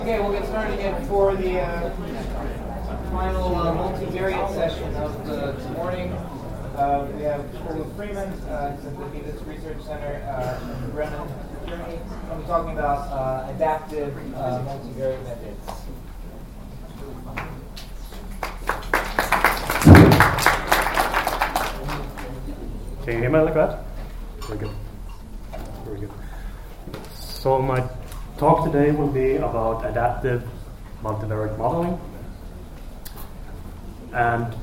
Okay, we'll get started again for the final multivariate session of the morning. We have Paul Freeman, at the Phoenix Research Center in Bremen, Germany. We'll be talking about adaptive multivariate methods. Can you hear me like that? Very good. Very good. So my talk today will be about adaptive multivariate modeling. And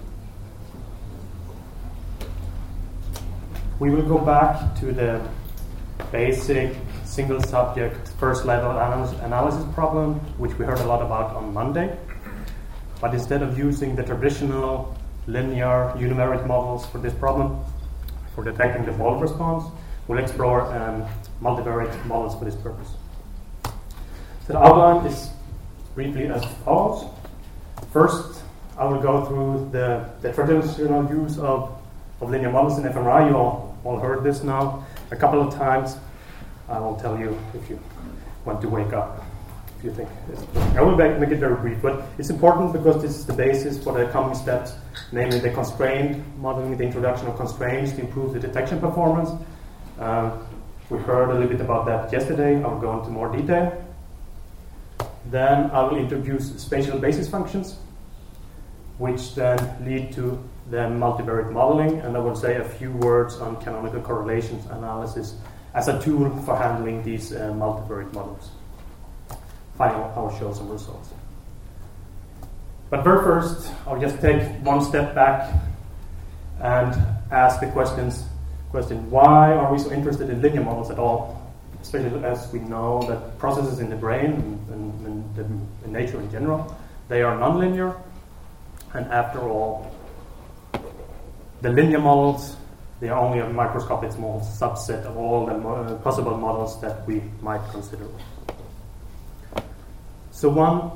we will go back to the basic single subject first level analysis problem, which we heard a lot about on Monday. But instead of using the traditional linear univariate models for this problem, for detecting the fault response, we'll explore multivariate models for this purpose. So the outline is briefly as follows. First, I will go through the traditional use of linear models in fMRI. You all heard this now a couple of times. I will tell you if you want to wake up, if you think it's important. I will make it very brief, but it's important because this is the basis for the coming steps, namely the constraint modeling, the introduction of constraints to improve the detection performance. We heard a little bit about that yesterday. I will go into more detail. Then I will introduce spatial basis functions, which then lead to the multivariate modeling, and I will say a few words on canonical correlations analysis as a tool for handling these multivariate models. Finally, I'll show some results. But very first, I'll just take one step back and ask the question, why are we so interested in linear models at all? Especially as we know that processes in the brain and nature in general, they are nonlinear. And after all, the linear models, they are only a microscopic small subset of all the possible models that we might consider. So one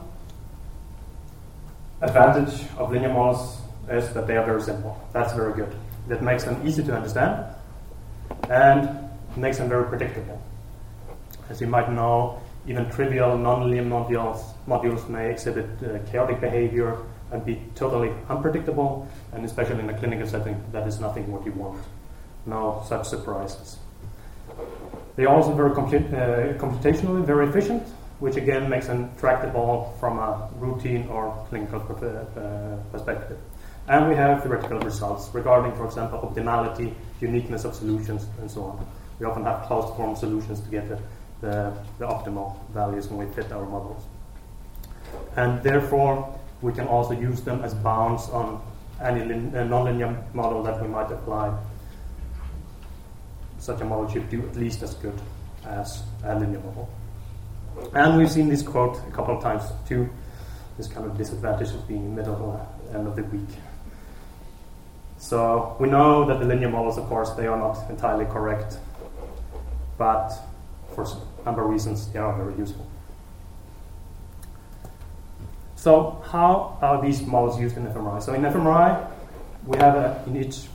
advantage of linear models is that they are very simple. That's very good. That makes them easy to understand and makes them very predictable. As you might know, even trivial nonlinear modules may exhibit chaotic behavior and be totally unpredictable, and especially in a clinical setting, that is nothing what you want. No such surprises. They are also very computationally very efficient, which again makes them tractable from a routine or clinical perspective. And we have theoretical results regarding, for example, optimality, uniqueness of solutions, and so on. We often have closed form solutions to get the optimal values when we fit our models. And therefore, we can also use them as bounds on any nonlinear model that we might apply. Such a model should do at least as good as a linear model. And we've seen this quote a couple of times too, this kind of disadvantage of being in the middle or end of the week. So we know that the linear models, of course, they are not entirely correct, but for a number of reasons, they are very useful. So how are these models used in fMRI? So in fMRI, we have in each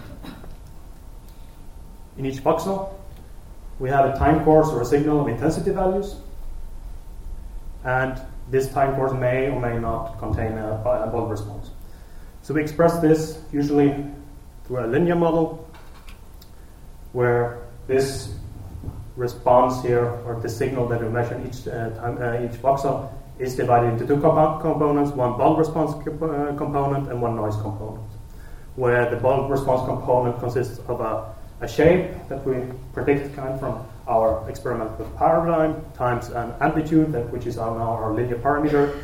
voxel, we have a time course or a signal of intensity values, and this time course may or may not contain a Bold response. So we express this usually through a linear model, where this response here, or the signal that we measure in each voxel, is divided into two components, one Bold response component and one noise component, where the Bold response component consists of a shape that we predict from our experimental paradigm times an amplitude, which is now our linear parameter.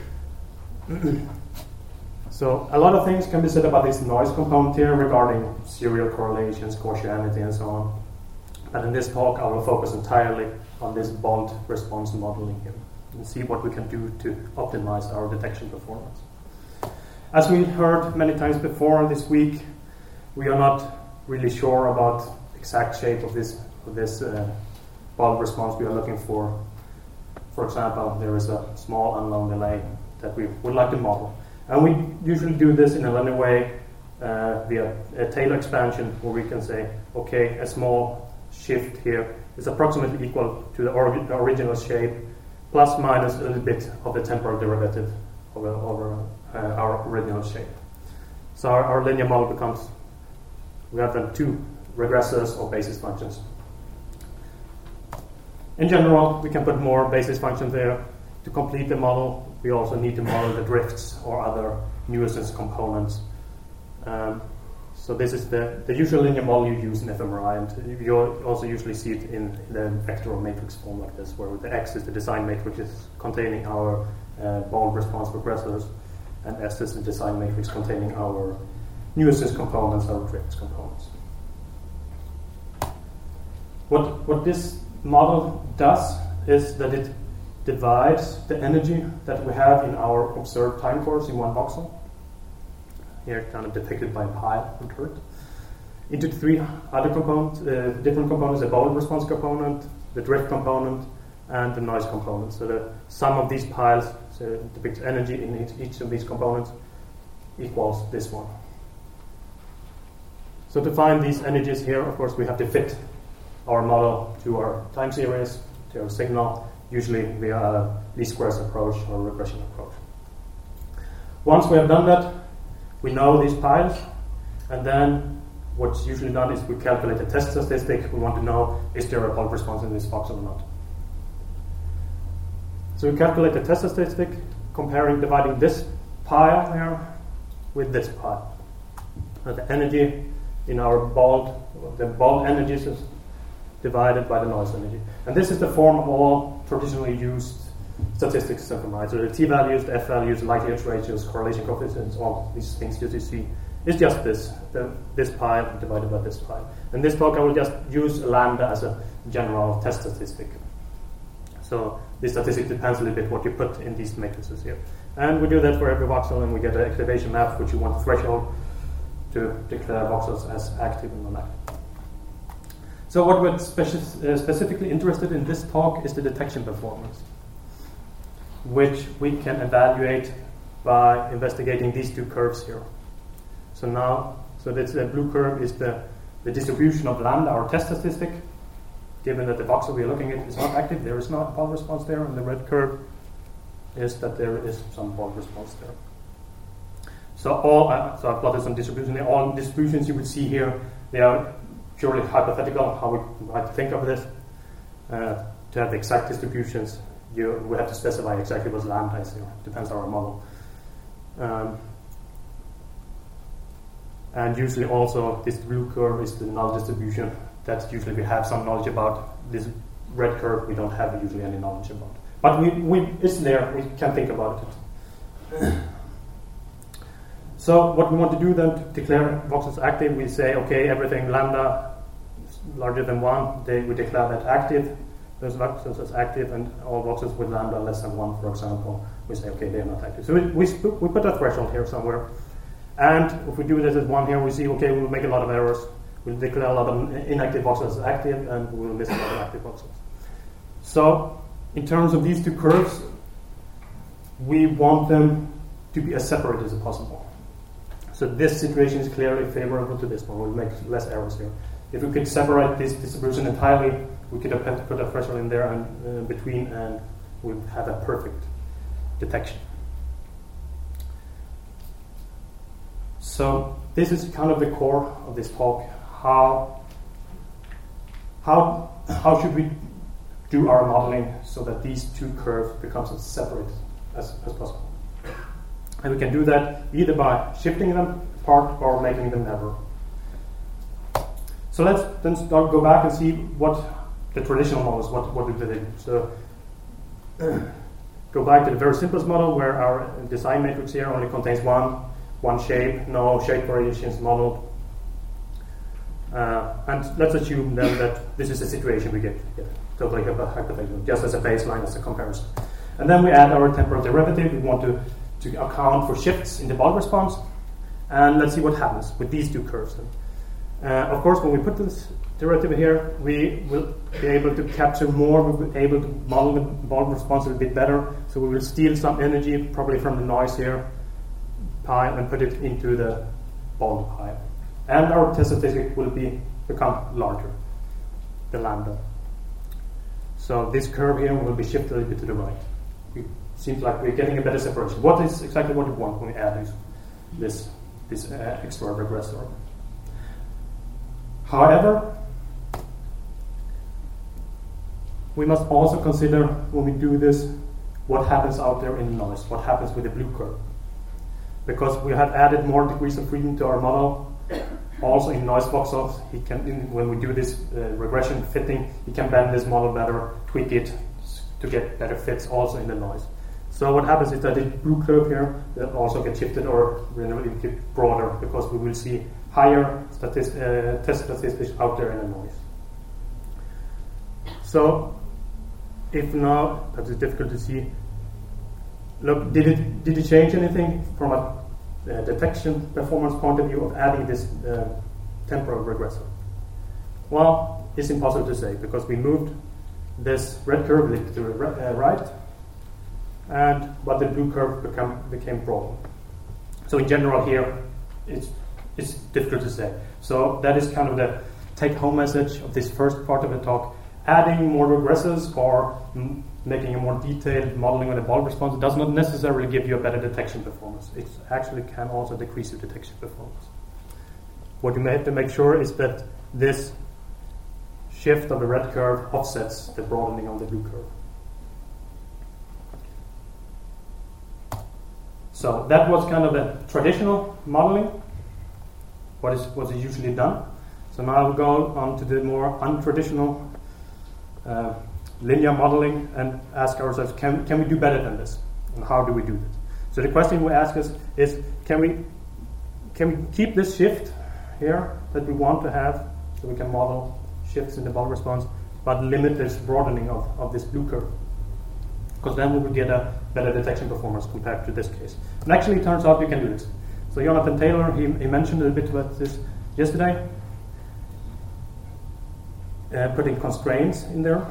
So a lot of things can be said about this noise component here regarding serial correlations, Gaussianity, and so on. But in this talk, I will focus entirely on this Bold response modeling here and see what we can do to optimize our detection performance. As we heard many times before this week, we are not really sure about exact shape of this Bold response we are looking for. For example, there is a small unknown delay that we would like to model. And we usually do this in a linear way via a Taylor expansion, where we can say, okay, a small shift here is approximately equal to the original shape, plus minus a little bit of the temporal derivative over our original shape. So our linear model becomes, we have then two regressors or basis functions. In general, we can put more basis functions there. To complete the model, we also need to model the drifts or other nuisance components. So this is the usual linear model you use in fMRI, and you also usually see it in the vector or matrix form like this, where the X is the design matrix containing our ball response regressors, and S is the design matrix containing our nuisance components, our drifts components. What this model does is that it divides the energy that we have in our observed time course in one voxel, here kind of depicted by a pile under it, into three other components, different components: the ball response component, the drift component, and the noise component. So the sum of these piles depicts energy in each of these components equals this one. So to find these energies here, of course, we have to fit our model to our time series, to our signal, usually via a least squares approach or regression approach. Once we have done that, we know these piles, and then what's usually done is we calculate a test statistic. We want to know, is there a bulk response in this voxel or not? So we calculate the test statistic, dividing this pile here with this pile. The energy in our the ball energies is divided by the noise energy. And this is the form of all traditionally used statistics in fMRI. So the t-values, the f-values, likelihood ratios, correlation coefficients, all these things that you see. It's just this pile divided by this pile. In this talk, I will just use lambda as a general test statistic. So this statistic depends a little bit what you put in these matrices here. And we do that for every voxel, and we get an activation map, which you want the threshold to declare voxels as active and non-active. So what we're specifically interested in this talk is the detection performance, which we can evaluate by investigating these two curves here. So this blue curve is the distribution of lambda, our test statistic, given that the voxel we are looking at is not active, there is not bulk response there, and the red curve is that there is some bulk response there. So so I've plotted some distributions. All distributions you would see here, they are purely hypothetical, how we might think of this. To have the exact distributions, we have to specify exactly what lambda is here. Depends on our model. And usually also this blue curve is the null distribution. That usually we have some knowledge about. This red curve we don't have usually any knowledge about. But it's there, we can think about it. So what we want to do then to declare voxels active, we say, okay, everything lambda is larger than 1, we declare that active. Those voxels as active, and all voxels with lambda less than 1, for example, we say, okay, they are not active. So we put a threshold here somewhere. And if we do this as 1 here, we see, okay, we'll make a lot of errors. We'll declare a lot of inactive voxels as active, and we'll miss a lot of active voxels. So in terms of these two curves, we want them to be as separated as possible. So this situation is clearly favorable to this one. We'll make less errors here. If we could separate this distribution entirely, we could have put a threshold in there and between, and we'd have a perfect detection. So this is kind of the core of this talk. How should we do our modeling so that these two curves become as separate as possible? And we can do that either by shifting them apart or making them never. So let's then go back and see what the traditional models, what do they do. So go back to the very simplest model where our design matrix here only contains one shape, no shape variations modeled. And let's assume then that this is the situation we get totally hypothetical, just as a baseline, as a comparison. And then we add our temporal derivative. We want to account for shifts in the ball response. And let's see what happens with these two curves. Of course, when we put this derivative here, we will be able to capture more. We'll be able to model the ball response a little bit better. So we will steal some energy, probably from the noise here, pile, and put it into the ball pile. And our test statistic will become larger, the lambda. So this curve here will be shifted a little bit to the right. It seems like we're getting a better separation. What is exactly what we want when we add this extra regressor? However, we must also consider when we do this what happens out there in noise, what happens with the blue curve. Because we have added more degrees of freedom to our model, also in noise voxels, when we do this regression fitting, he can bend this model better, tweak it to get better fits also in the noise. So what happens is that the blue curve here will also get shifted or get broader because we will see higher test statistics out there in the noise. So if now, that is difficult to see, look, did it change anything from a detection performance point of view of adding this temporal regressor? Well, it's impossible to say because we moved this red curve to the right, but the blue curve became broader. So in general here, it's difficult to say. So that is kind of the take-home message of this first part of the talk. Adding more regressors or making a more detailed modeling of the bulb response does not necessarily give you a better detection performance. It actually can also decrease your detection performance. What you may have to make sure is that this shift of the red curve offsets the broadening of the blue curve. So that was kind of the traditional modeling, what is usually done. So now we'll go on to the more untraditional linear modeling and ask ourselves, can we do better than this? And how do we do this? So the question we ask us is, can we keep this shift here that we want to have so we can model shifts in the bulb response, but limit this broadening of this blue curve? Because then we will get a better detection performance compared to this case. And actually it turns out you can do this. So Jonathan Taylor, he mentioned a bit about this yesterday, putting constraints in there.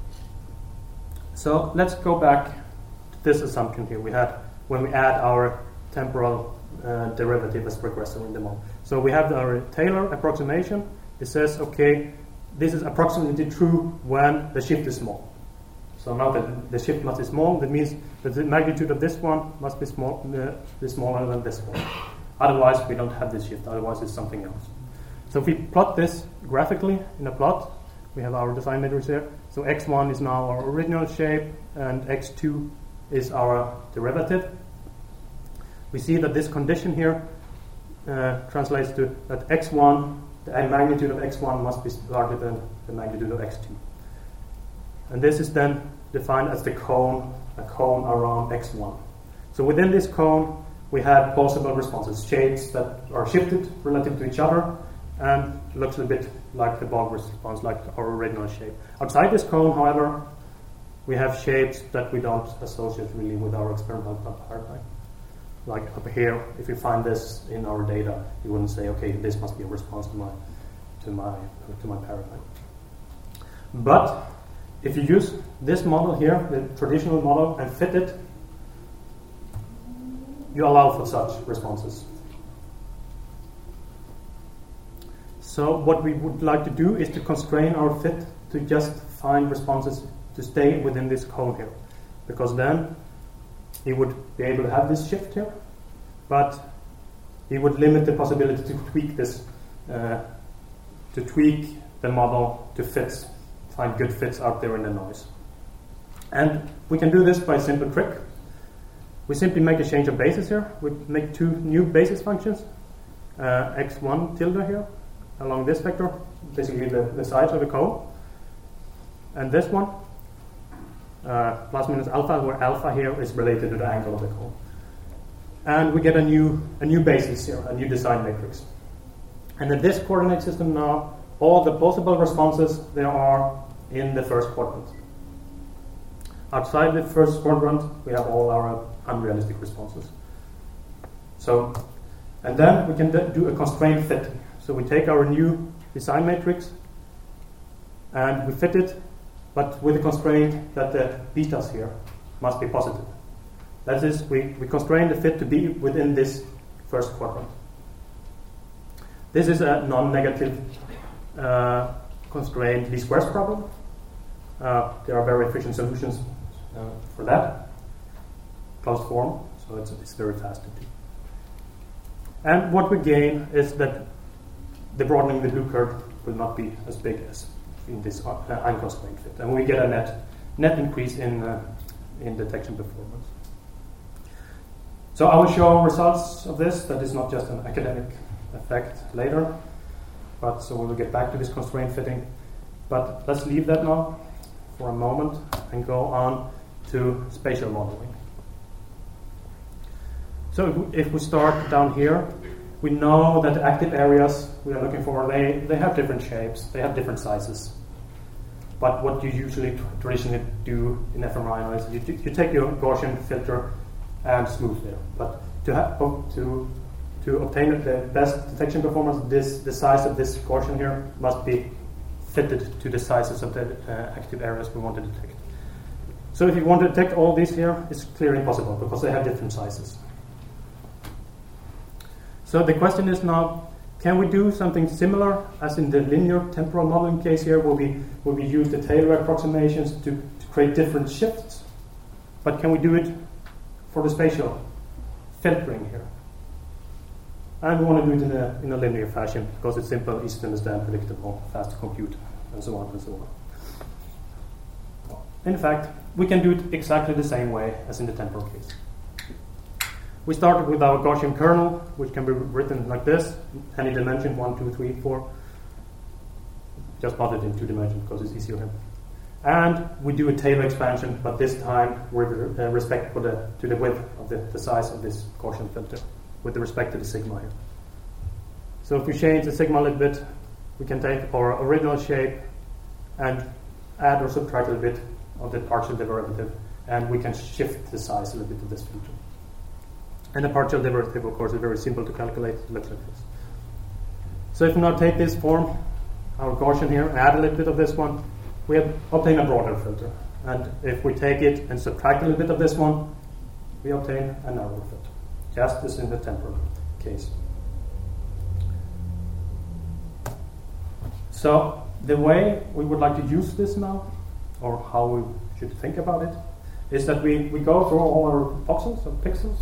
So let's go back to this assumption here we had when we add our temporal derivative as regressor in the model. So we have our Taylor approximation. It says, okay, this is approximately true when the shift is small. So now that the shift must be small, that means that the magnitude of this one must be smaller than this one. Otherwise, we don't have this shift. Otherwise, it's something else. So if we plot this graphically in a plot, we have our design matrix here. So x1 is now our original shape, and x2 is our derivative. We see that this condition here translates to that x1, the magnitude of x1 must be larger than the magnitude of x2. And this is then defined as a cone around x1. So within this cone, we have possible responses, shapes that are shifted relative to each other, and looks a bit like the bulb response, like our original shape. Outside this cone, however, we have shapes that we don't associate really with our experimental paradigm. Like up here, if you find this in our data, you wouldn't say, okay, this must be a response to my paradigm. But if you use this model here, the traditional model, and fit it, you allow for such responses. So what we would like to do is to constrain our fit to just find responses to stay within this cone here, because then he would be able to have this shift here, but he would limit the possibility to tweak this, to tweak the model to fits, find good fits out there in the noise. And we can do this by a simple trick. We simply make a change of basis here. We make two new basis functions, x1 tilde here, along this vector, basically the sides of the cone, and this one, plus minus alpha, where alpha here is related to the angle of the cone. And we get a new basis here, a new design matrix. And in this coordinate system now, all the possible responses there are in the first quadrant. Outside the first quadrant, we have all our unrealistic responses. So, and then we can do a constraint fitting. So we take our new design matrix and we fit it, but with the constraint that the betas here must be positive. That is, we constrain the fit to be within this first quadrant. This is a non-negative constraint least squares problem. There are very efficient solutions for that. Closed form, so it's very fast to do. And what we gain is that the broadening the blue curve will not be as big as in this unconstrained fit, and we get a net increase in detection performance. So I will show results of this. That is not just an academic effect later, but so we will get back to this constraint fitting. But let's leave that now for a moment and go on to spatial modeling. So if we start down here, we know that the active areas we are looking for, they have different shapes, they have different sizes. But what you usually traditionally do in fMRI is you take your Gaussian filter and smooth it. But to obtain the best detection performance, the size of this Gaussian here must be fitted to the sizes of the active areas we want to detect. So if you want to detect all these here, it's clearly impossible because they have different sizes. So the question is now, can we do something similar as in the linear temporal modeling case here, where we use the Taylor approximations to create different shifts? But can we do it for the spatial filtering here? And we want to do it in a linear fashion because it's simple, easy to understand, predictable, fast to compute, and so on and so on. In fact, we can do it exactly the same way as in the temporal case. We started with our Gaussian kernel, which can be written like this, any dimension, 1, 2, 3, 4. Just plot it in 2 dimensions because it's easier here. And we do a Taylor expansion, but this time with respect to the width of the size of this Gaussian filter, with respect to the sigma here. So if we change the sigma a little bit, we can take our original shape and add or subtract a little bit of the partial derivative, and we can shift the size a little bit of this filter. And the partial derivative, of course, is very simple to calculate. It looks like this. So if we now take this form, our Gaussian here, and add a little bit of this one, we obtain a broader filter. And if we take it and subtract a little bit of this one, we obtain a narrower filter, just as in the temporal case. So the way we would like to use this now, or how we should think about it, is that we go through all our voxels or pixels.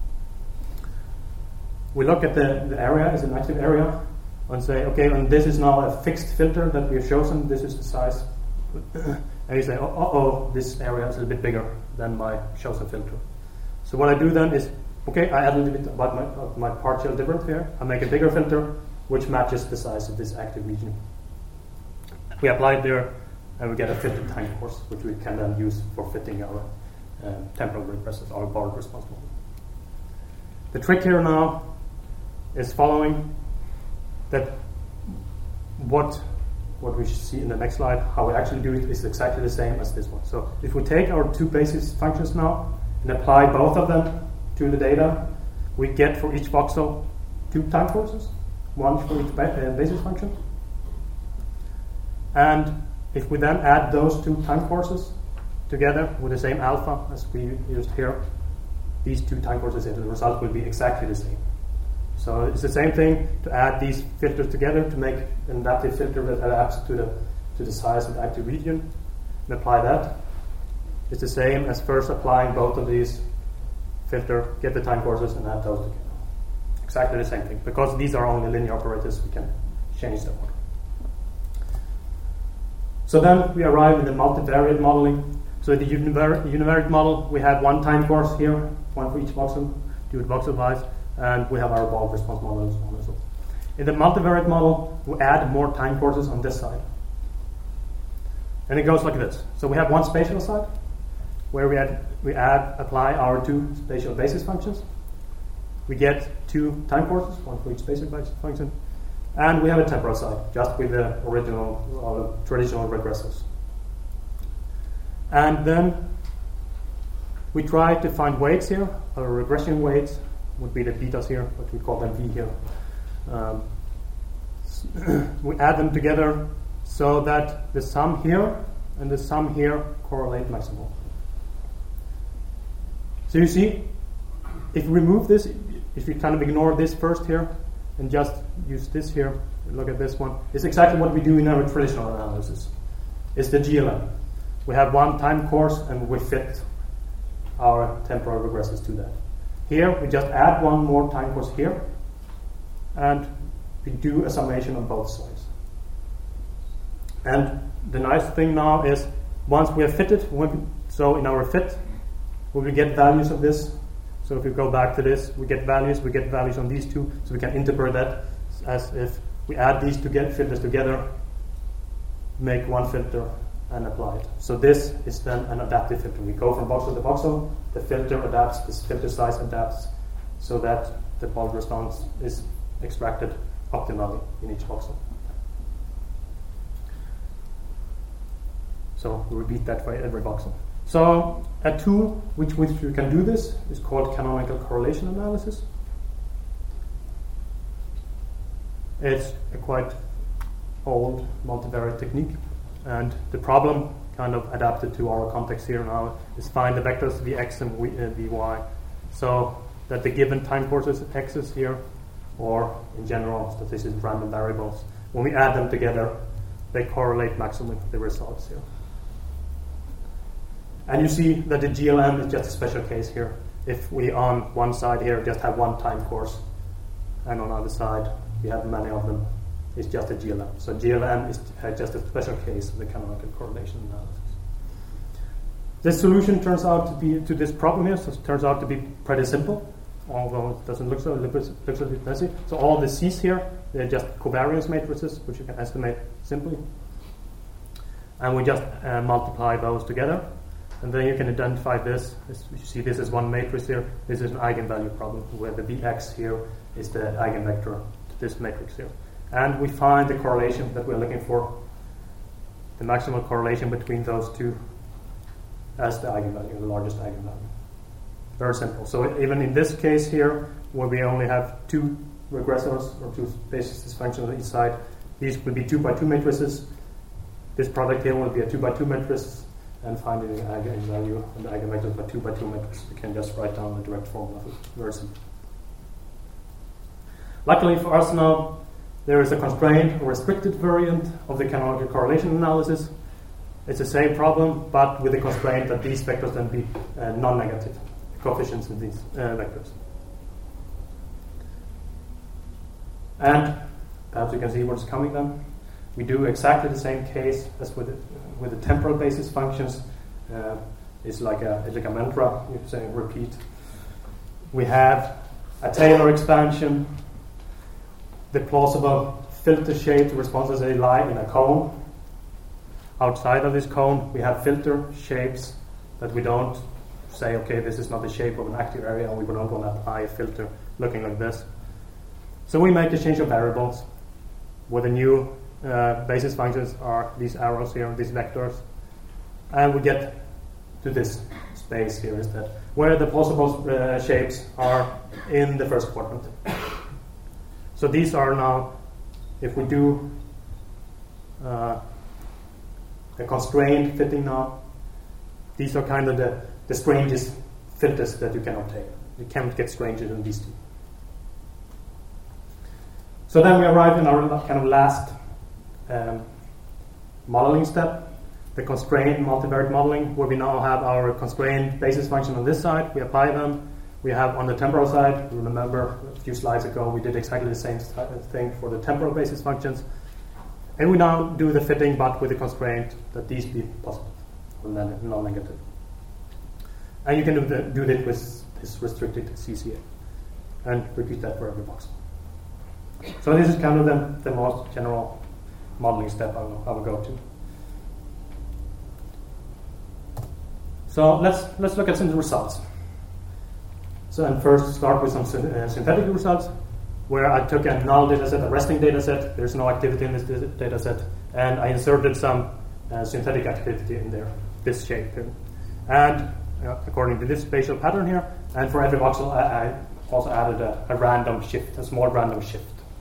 We look at the area as an active area and say, okay, and this is now a fixed filter that we have chosen. This is the size. And you say, this area is a bit bigger than my chosen filter. So what I do then is, okay, I add a little bit about my partial derivative here. I make a bigger filter, which matches the size of this active region. We apply it there, and we get a fitted time course, which we can then use for fitting our temporal regressors, our borrowed response model. The trick here now is following that what we see in the next slide, how we actually do it is exactly the same as this one. So if we take our 2 basis functions now and apply both of them to the data, we get for each voxel 2 time courses, one for each basis function. And if we then add those 2 time courses together with the same alpha as we used here, these 2 time courses, the result will be exactly the same. So it's the same thing to add these filters together to make an adaptive filter that adapts to the size of the active region and apply that. It's the same as first applying both of these filter, get the time courses, and add those together. Exactly the same thing. Because these are only linear operators, we can change them. So then we arrive in the multivariate modeling. So in the univariate model, we have 1 time course here, 1 for each voxel, do it voxel-wise, and we have our borrowed response model and so on and so on. In the multivariate model, we add more time courses on this side. And it goes like this. So we have 1 spatial side, where we apply our 2 spatial basis functions. We get 2 time courses, 1 for each spatial basis function. And we have a temporal side, just with the original or traditional regressors. And then we try to find weights here. Our regression weights would be the betas here, but we call them V here. We add them together so that the sum here and the sum here correlate maximal. So you see, if we remove this, if we kind of ignore this first here and just use this here, look at this one, it's exactly what we do in our traditional analysis. It's the GLM. we have one time course and we fit our temporal regressors to that. Here we just add one more time course here, and we do a summation on both sides. And the nice thing now is once we have fitted, so in our fit, we will get values of this. So if we go back to this, we get values on these two, so we can interpret that as if we add these filters together, make one filter and apply it. So this is then an adaptive filter. We go from voxel to voxel, the filter adapts, this filter size adapts, so that the Poisson response is extracted optimally in each voxel. So we repeat that for every voxel. So a tool which you can do this is called canonical correlation analysis. It's a quite old multivariate technique, and the problem kind of adapted to our context here now is find the vectors vx and vy, so that the given time courses x's here, or in general statistics random variables, when we add them together, they correlate maximally with the results here. And you see that the GLM is just a special case here. If we on one side here just have one time course, and on the other side we have many of them, it's just a GLM. So GLM is just a special case of the canonical correlation analysis. This solution turns out to be to this problem here, so it turns out to be pretty simple, although it doesn't look so. It looks a bit messy. So all the C's here, they're just covariance matrices, which you can estimate simply, and we just multiply those together. And then you can identify this. You see this is one matrix here. This is an eigenvalue problem where the Vx here is the eigenvector to this matrix here. And we find the correlation that we're looking for, the maximal correlation between those two as the eigenvalue, the largest eigenvalue. Very simple. So even in this case here, where we only have two regressors or two basis functions on each side, these will be 2 by 2 matrices. This product here will be a 2 by 2 matrix. And finding the eigenvalue and the eigenvector by 2 by 2 matrix, we can just write down the direct formula. Very simple. Luckily for us now, there is a constrained or restricted variant of the canonical correlation analysis. It's the same problem, but with the constraint that these vectors then be non-negative coefficients in these vectors. And perhaps you can see what's coming then. We do exactly the same case as with the temporal basis functions. It's like a mantra. You say repeat. We have a Taylor expansion. The plausible filter-shaped responses, they lie in a cone. Outside of this cone, we have filter shapes that we don't say, okay, this is not the shape of an active area, and we don't want to apply a filter looking like this. So we make a change of variables where the new basis functions are these arrows here, these vectors, and we get to this space here instead, where the plausible shapes are in the first quadrant. So these are now, if we do a constrained fitting now, these are kind of the strangest filters that you can obtain. You can't get stranger than these two. So then we arrive in our kind of last modeling step, the constrained multivariate modeling, where we now have our constrained basis function on this side. We apply them. We have on the temporal side, you remember a few slides ago, we did exactly the same thing for the temporal basis functions. And we now do the fitting, but with the constraint that these be positive or non-negative. And you can do that with this restricted CCA and repeat that for every voxel. So this is kind of the most general modeling step I will go to. So let's look at some results. So and first start with some synthetic results, where I took a null data set, a resting data set. There's no activity in this data set, and I inserted some synthetic activity in there, this shape here. And according to this spatial pattern here, and for every voxel, I also added a random shift, a small random shift.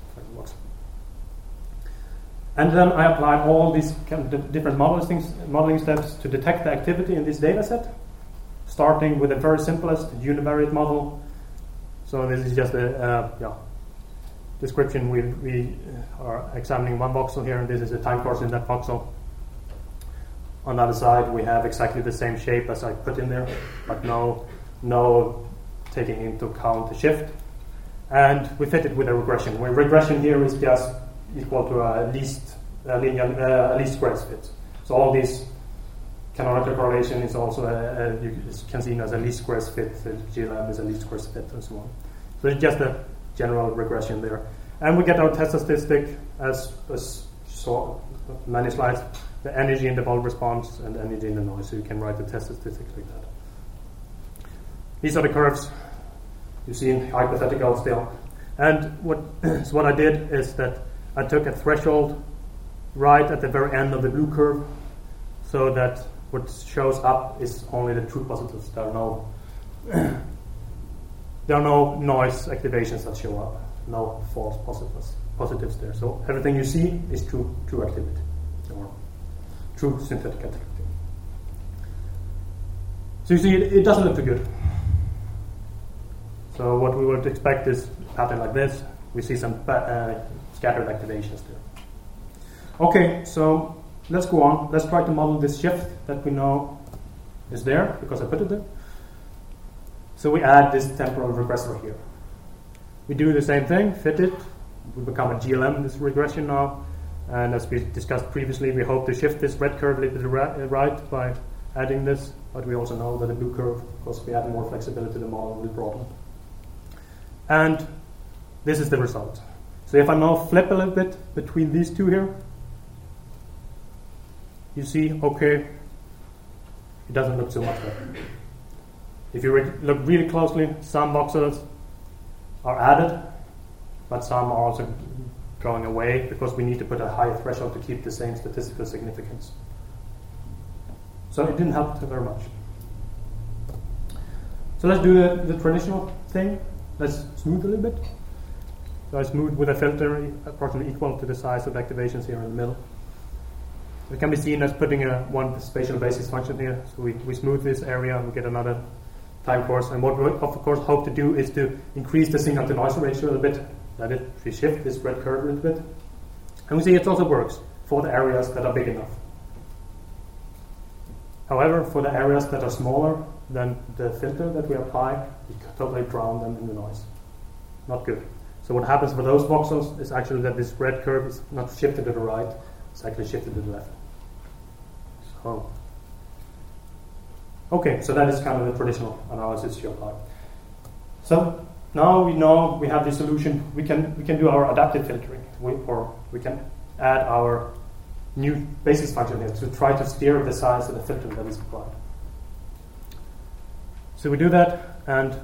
And then I applied all these kind of different modeling steps to detect the activity in this data set, starting with the very simplest univariate model. So this is just a description. We are examining one voxel here, and this is a time course in that voxel. On the other side, we have exactly the same shape as I put in there, but no taking into account the shift. And we fit it with a regression, where regression here is just equal to a least squares fit. So all these canonical correlation is also you can see as a least squares fit. The GLM is a least squares fit, and so on. So it's just a general regression there, and we get our test statistic as saw many slides. The energy in the bulb response and energy in the noise. So you can write the test statistics like that. These are the curves you see in hypothetical still. And what I did is that I took a threshold right at the very end of the blue curve, so that what shows up is only the true positives. There are no noise activations that show up, no false positives there. So everything you see is true activity, or true synthetic activity. So you see, it doesn't look too good. So what we would expect is a pattern like this. We see some scattered activations there. Okay, so let's go on. Let's try to model this shift that we know is there, because I put it there. So we add this temporal regressor here. We do the same thing, fit it. We become a GLM, this regression now. And as we discussed previously, we hope to shift this red curve a little bit right by adding this. But we also know that the blue curve, because we add more flexibility to the model, will broaden. And this is the result. So if I now flip a little bit between these two here, you see, okay, it doesn't look so much better. If you look really closely, some voxels are added, but some are also going away, because we need to put a higher threshold to keep the same statistical significance. So it didn't help very much. So let's do the traditional thing. Let's smooth a little bit. So I smooth with a filter approximately equal to the size of the activations here in the middle. It can be seen as putting one spatial basis function here. So we smooth this area and we get another time course. And what we of course hope to do is to increase the signal to noise ratio a little bit. Let it shift this red curve a little bit. And we see it also works for the areas that are big enough. However, for the areas that are smaller than the filter that we apply, we totally drown them in the noise. Not good. So what happens for those voxels is actually that this red curve is not shifted to the right, it's actually shifted to the left. So, okay, so that is kind of the traditional analysis you apply. So now we know we have the solution. We can do our adaptive filtering, or we can add our new basis function here to try to steer the size of the filter that is applied. So we do that, and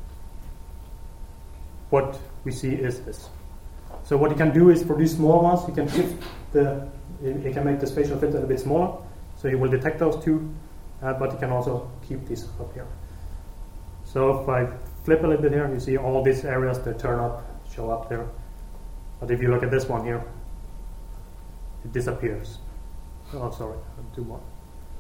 what we see is this. So what you can do is for these small ones, you can shift you can make the spatial filter a bit smaller, so you will detect those two, but you can also keep these up here. So if I flip a little bit here, you see all these areas that show up there. But if you look at this one here, it disappears. Oh, sorry, I'll do one.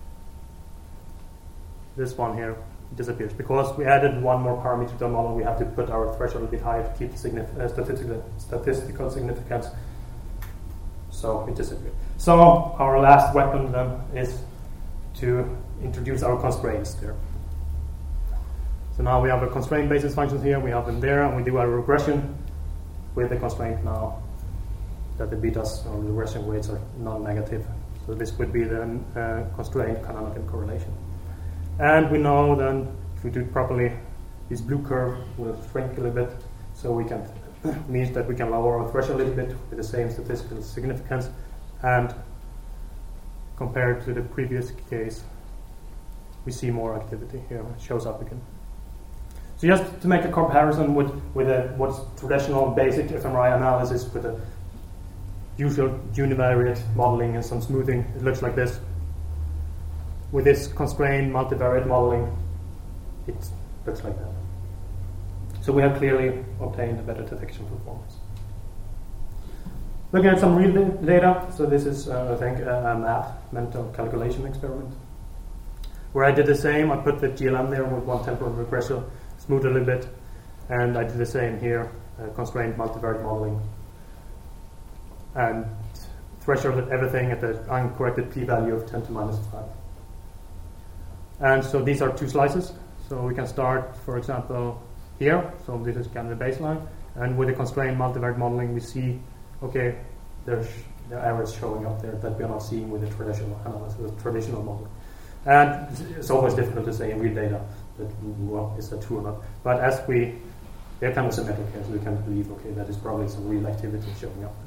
This one here disappears because we added one more parameter to the model. We have to put our threshold a bit higher to keep the statistical significance. So it disappeared. So our last weapon then is to introduce our constraints there. So now we have a constraint basis functions here. We have them there, and we do our regression with the constraint now that the betas or the regression weights are non-negative. So this would be the constraint canonical correlation. And we know then if we do it properly, this blue curve will shrink a little bit, so we can means that we can lower our threshold a little bit with the same statistical significance, and compared to the previous case, we see more activity here. It shows up again. So just to make a comparison with what's traditional basic fMRI analysis with the usual univariate modeling and some smoothing, it looks like this. With this constrained multivariate modeling, it looks like that. So we have clearly obtained a better detection performance. Looking at some real data, so this is, I think, a MAP, mental calculation experiment, where I did the same. I put the GLM there with one temporal regressor, smoothed a little bit, and I did the same here, constrained multivariate modeling. And threshold at everything at the uncorrected p-value of 10 to minus 5. And so these are two slices. So we can start, for example, here. So this is kind of the baseline. And with the constrained multivariate modeling, we see, okay, there are errors showing up there that we are not seeing with the traditional analysis, with traditional modeling. And it's always difficult to say in real data that is that true or not. But as they're kind of symmetric here, so we can believe, okay, that is probably some real activity showing up.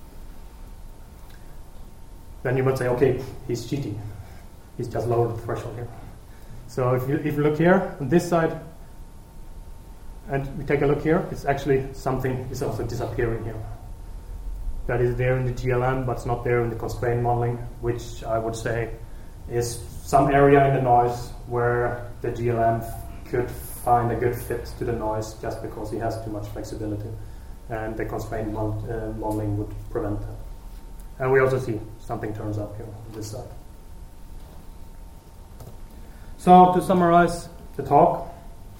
Then you might say, okay, he's cheating. He's just lowered the threshold here. So if you look here on this side, and we take a look here, it's actually something is also disappearing here. That is there in the GLM, but it's not there in the constrained modeling, which I would say is some area in the noise where the GLM could find a good fit to the noise just because he has too much flexibility, and the constrained modeling would prevent that. And we also see something turns up here on this side. So to summarize the talk,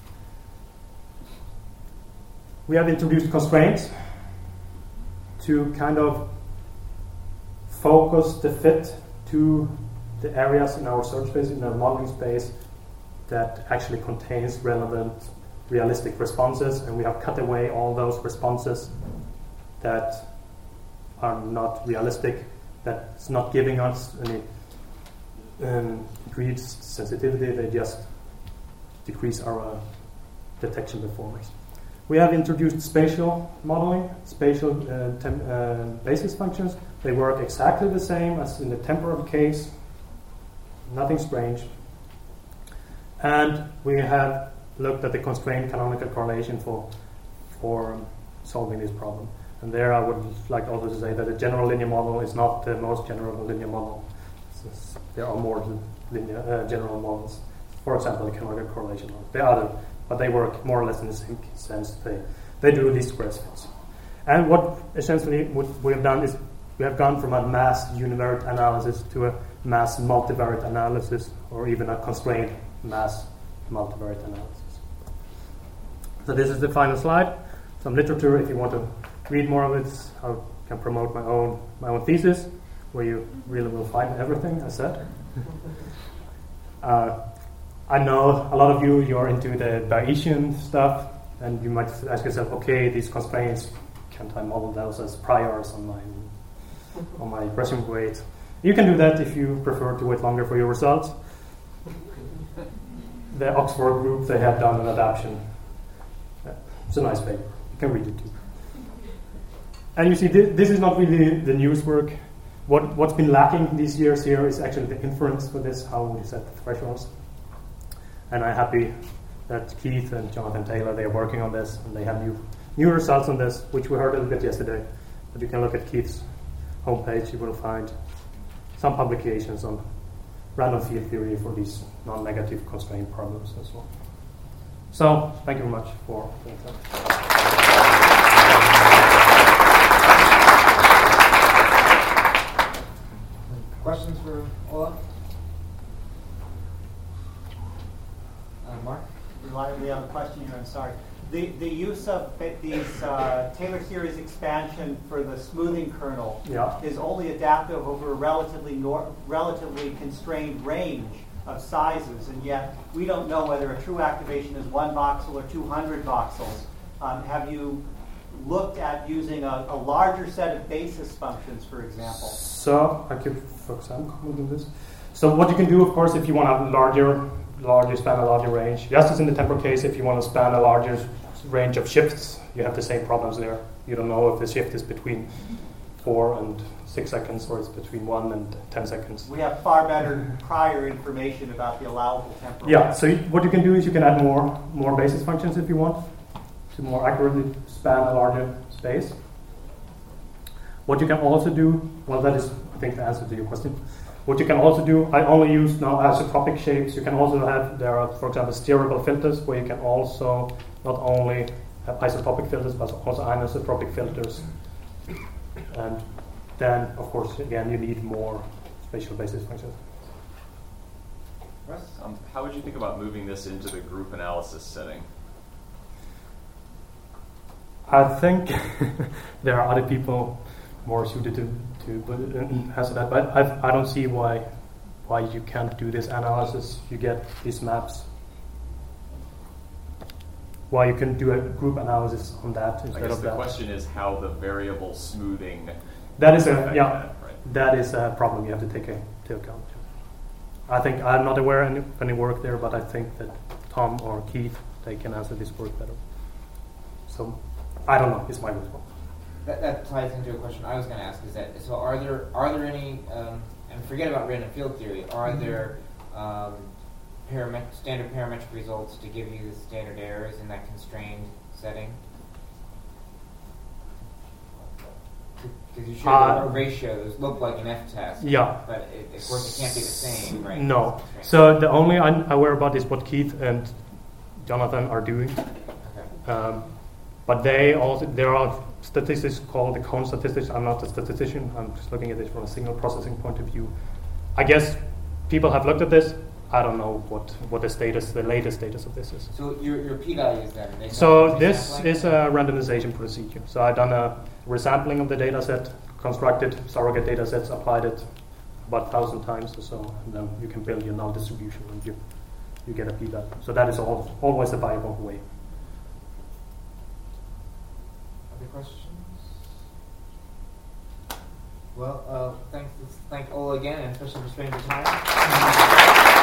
we have introduced constraints to kind of focus the fit to the areas in our search space, in our modeling space, that actually contains relevant, realistic responses, and we have cut away all those responses that are not realistic, that's not giving us any increased sensitivity, they just decrease our detection performance. We have introduced spatial modeling, spatial basis functions. They work exactly the same as in the temporal case, nothing strange. And we have looked at the constrained canonical correlation for solving this problem. And there I would like also to say that the general linear model is not the most general linear model. There are more linear, general models. For example, the canonical correlation model. There are other, but they work more or less in the same sense. They do least squares fits. And what essentially what we have done is we have gone from a mass univariate analysis to a mass multivariate analysis, or even a constrained mass multivariate analysis. So this is the final slide. Some literature, if you want to read more of it, I can promote my own thesis, where you really will find everything I said. I know a lot of you're into the Bayesian stuff, and you might ask yourself, okay, these constraints, can't I model those as priors on my presumed weight? You can do that if you prefer to wait longer for your results. The Oxford group, they have done an adaptation. It's a nice paper. You can read it too. And you see, this is not really the news work. What's been lacking these years here is actually the inference for this, how we set the thresholds. And I'm happy that Keith and Jonathan Taylor, they are working on this, and they have new results on this, which we heard a little bit yesterday. But you can look at Keith's homepage, you will find some publications on random field theory for these non-negative constraint problems as well. So, thank you very much for the time. Questions for Ola? Mark? Reliably on the question here, I'm sorry. The use of these Taylor series expansion for the smoothing kernel is only adaptive over a relatively constrained range of sizes, and yet we don't know whether a true activation is 1 voxel or 200 voxels. Have you looked at using a larger set of basis functions, for example? So I could, for example, comment on this. So what you can do, of course, if you want to have larger span, a larger range, just as in the temporal case, if you want to span a larger range of shifts, you have the same problems there. You don't know if the shift is between 4 and 6 seconds or it's between 1 and 10 seconds. We have far better prior information about the allowable temporal. Yeah, so what you can do is you can add more basis functions if you want to more accurately span a larger space. What you can also do, well, that is, I think, the answer to your question. What you can also do, I only use now isotropic shapes. You can also have, there are, for example, steerable filters where you can also not only have isotropic filters, but also anisotropic filters. And then, of course, again, you need more spatial basis functions. How would you think about moving this into the group analysis setting? I think there are other people more suited answer that. But I don't see why you can't do this analysis. You get these maps. Why you can do a group analysis on that instead I guess of the that. question is how the variable smoothing. That is affect that, right? That is a problem you have to take into account. I think I'm not aware of any work there, but I think that Tom or Keith, they can answer this work better. So I don't know. It's my response. That ties into a question I was going to ask. Is that so? Are there any? And forget about random field theory. Are there standard parametric results to give you the standard errors in that constrained setting? Because you showed ratios look like an F-test. Yeah. But of course it can't be the same, right? No. So the only I'm aware about is what Keith and Jonathan are doing. Okay. But there are statistics called the cone statistics. I'm not a statistician. I'm just looking at this from a signal processing point of view. I guess people have looked at this. I don't know what the latest status of this is. So your p-values then? So this is a randomization procedure. So I've done a resampling of the data set, constructed surrogate data sets, applied it about 1,000 times or so, and then you can build your null distribution and you get a p-value. So that is always a viable way. Other questions? Well, thank Ola again, and especially for spending the time.